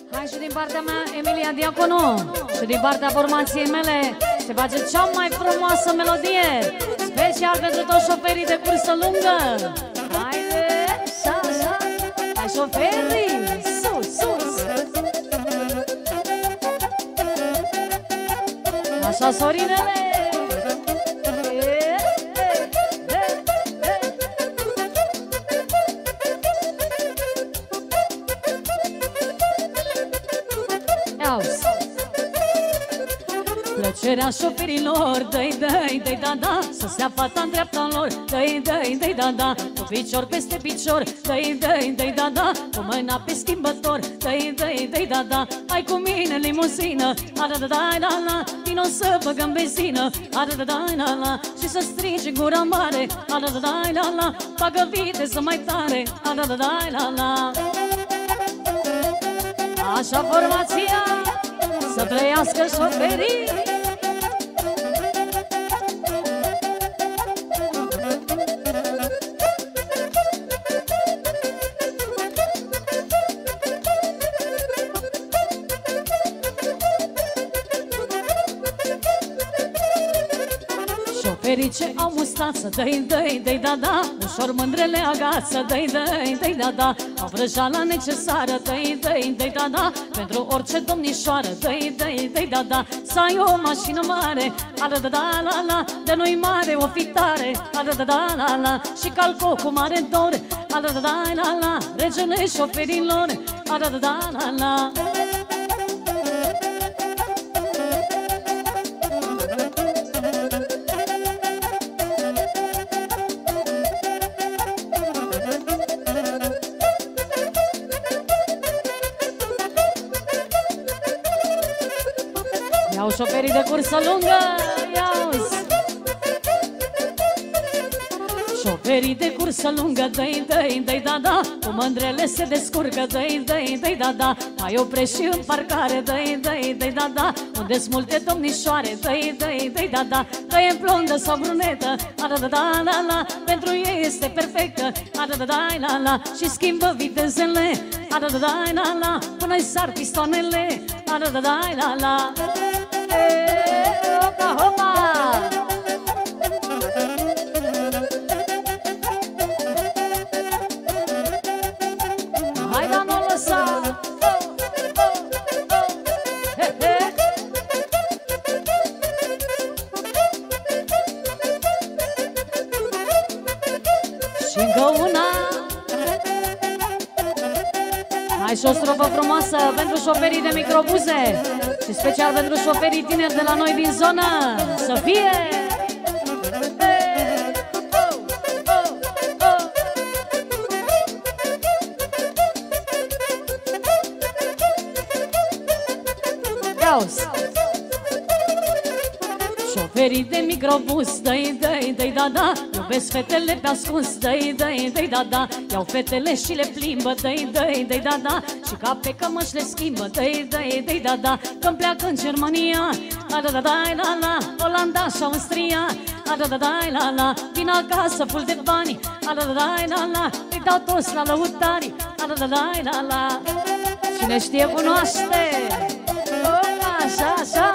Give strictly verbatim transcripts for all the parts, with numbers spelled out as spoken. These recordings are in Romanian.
Hai și din partea mea, Emilia Diaconu, și din partea formației mele se face cea mai frumoasă melodie, special pentru toți șoferii de cursă lungă. Haide, așa, așa, hai șoferii, sus, sus. Așa, Sorinele. Plăcerea șoferilor, dă-i, dă-i, dă-i, da, da, să stea fata în dreapta lor, dă-i, dă-i, dă-i, da, da, cu picior peste picior, dă-i, dă-i, dă-i, da, da, cu mâna pe schimbător, dă-i, dă-i, dă-i, da, da, hai cu mine limuzină, a-da-da-da-i, la-la, vino să băgăm benzină, a-da-da-da-i, la-la, și să strigi gura mare, a-da-da-da-i, la-la, bagă viteză mai tare, a-da-da-da-i, la-la. Așa formația, să trăiască șoferii. Șoferii ce au mustață, dă-i, dă-i, dă-i, da, da, ușor mândrele agață, dă-i, dă-i, dă-i, da, da, au vrăjeala necesară, dă-i, dă-i, dă-i, da, da, pentru orice domnișoară, dă-i, dă-i, dă-i, da, da, să ai o mașină mare, a-da-da-da, la-la, de nu-i mare o fi tare, a-da-da-da, la-la, și calco cu mare dor, a-da-da-da, la-la, regele șoferilor, a-da-da-da, la-la. Iau șoferii de cursă lungă, iauzi! Șoferii de cursă lungă, dă-i, dă-i, dă-i, da, da, cu mândrele se descurcă, dă-i, dă-i, dă-i, da, da, mai oprești și în parcare, dă-i, dă-i, dă-i, da, da, unde-s multe domnișoare, dă-i, dă-i, dă-i, da, da, că e blondă sau brunetă, a-da-da-da, la-la, pentru ei este perfectă, a-da-da-da, la-la, și schimbă vitezele, a-da-da-da, la-la, până-i sar pistoanele, a-da-da-da, la-la. Hopa, hopa! Hai, da, nu lăsa! He, he. Și încă una! Hai și o strofă frumoasă pentru șoferii de microbuze și special pentru șoferii tineri de la noi din zonă. Să fie! Iauzi! Șoferii de microbus, dă-i, dă-i, dă-i, da, da, iubesc fetele pe ascuns, dă-i, dă-i, dă-i, da, da, iau fetele și le plimbă, dă-i, dă-i, dă-i, da, da, și ca pe cămăși le schimbă, dă-i, dă-i, dă-i, da, da, când pleacă în Germania, a-da-da-da-i, la-la, Olanda și Austria, a-da-da-da-i, la-la, vin acasă full de bani, a-da-da-da-i, la-la, îi dau toți la lăutari, a-da-da-da-i, la-la, cine știe cunoaște, opa, așa, așa.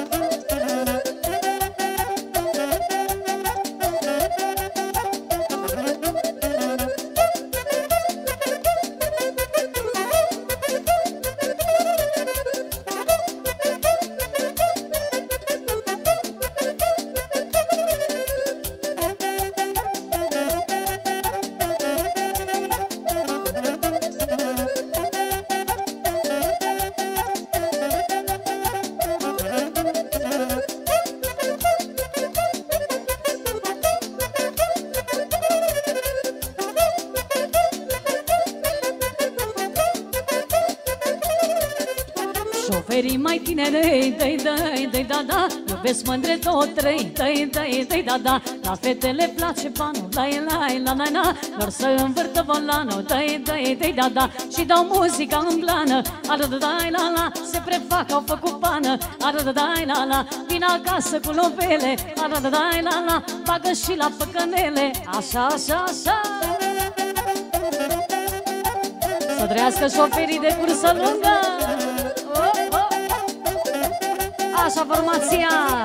Șoferii mai tineri, dă-i, dă-i, dă-i, da, da, iubesc mândre două, trei, dă-i, dă-i, dă-i, da, da, la fetele place panul, dă-i, la-i, la, la, la, lor să învârtă volanul, dă-i, dă-i, dă-i, da, da, și dau muzica în blană, a-da-da-da-i, la, la, se prefac, au făcut pană, a-da-da-da-i, la, la, vin acasă cu lovele, a-da-da-da-i, la, la, bagă și la păcănele, așa, așa, așa. Să trăiască șoferii de cursă lungă. Oh, oh. Așa, formația.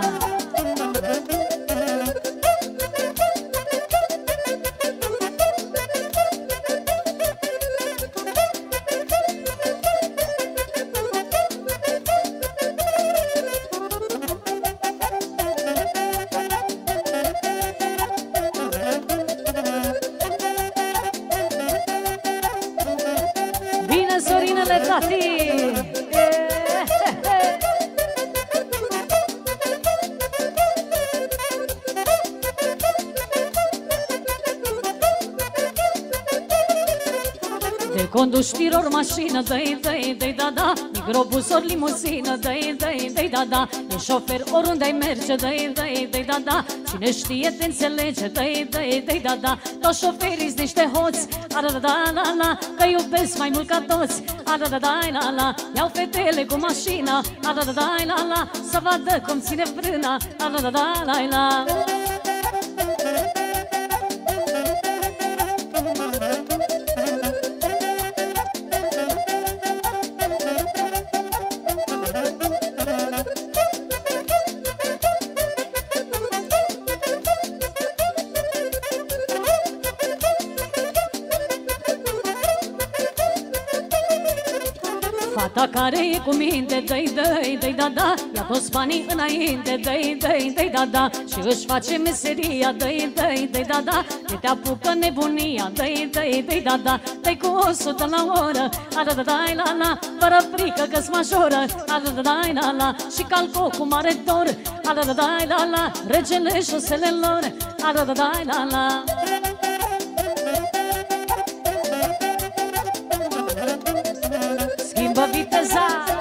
Bine, Sorinele, tati! De conduștiror mașină, dă-i, dă-i, dă-i, da, da. Microbus ori limuzină, dă-i, dă-i, dă-i, da, da. E șofer oriunde ai merge, dă-i, dă-i, dă-i, da, da. Cine știe te înțelege, dă-i, dă-i, dă-i, da, da. Toți șoferii-s niște hoți, a-da-da-da, la-la. Că iubesc mai mult ca toți, a-da-da-da, la-la. Iau fetele cu mașina, a-da-da-da, la-la. Să vadă cum ține frâna, a-da-da-da, la-la. Fata care e cu minte, dă-i, dă-i, dă-i, da, da. Ia toți banii înainte, dă-i, dă-i, dă-i, da, da. Și își face meseria, dă-i, dă-i, dă-i, da, da. De te apucă nebunia, dă-i, dă-i, dă-i, da, da. Dă-i cu o sută la oră, a-da-da-dai, la, la. Fără frică că-s majoră, a-da-da-dai, la, la. Și calco cu mare tor, a-da-da-dai, la, la. Regele șoselelor, a-da-da-dai, la, la. Schimbă viteza.